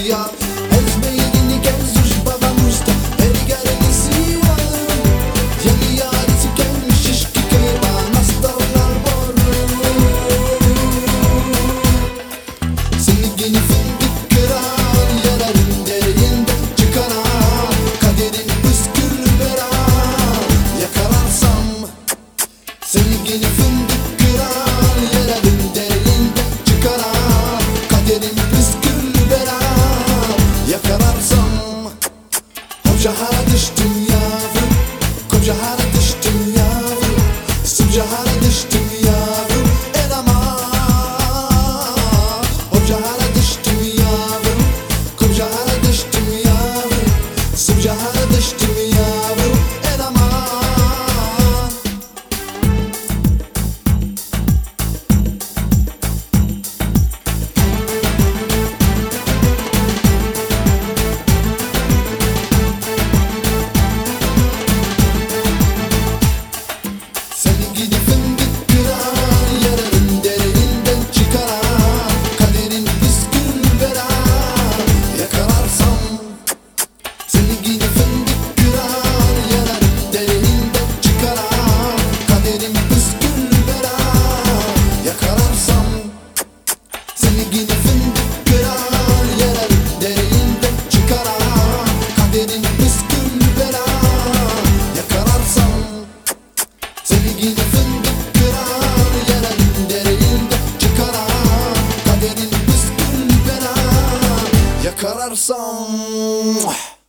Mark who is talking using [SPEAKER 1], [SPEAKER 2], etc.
[SPEAKER 1] ya. Ezmeyerini gez baba musta Ergerisi var Yeni yarisi gelmiş işki kıyma Nastallar boru Seni geni fındık kırar Yararın dereyinden çıkarar Kaderin püskür verar Yakalarsam Seni geni fındık kırar Yararın dereyinden çıkarar Kaderin püskür verar Yakalarsam Koca hara düştüm yavrum Koca hara düştüm yavrum Sıca hara düştüm yavrum El aman Koca hara düştüm yavrum Koca hara düştüm yavrum Sıca hara düştüm yavrum El aman Seni gidi fındık kırar Yararın dereyinden çıkarar Kaderin püskül verar Yakalarsam Seni gidi fındık kırar Yararın dereyinden çıkarar Kaderin püskül verar Yakalarsam Seni gidi fındık kırar Yararın dereyinden çıkarar Kaderin püskül verar Yakalarsam Seni gidi fındık kırar Yararın dereyinden çıkarar Kaderin püskül verar Yakalarsam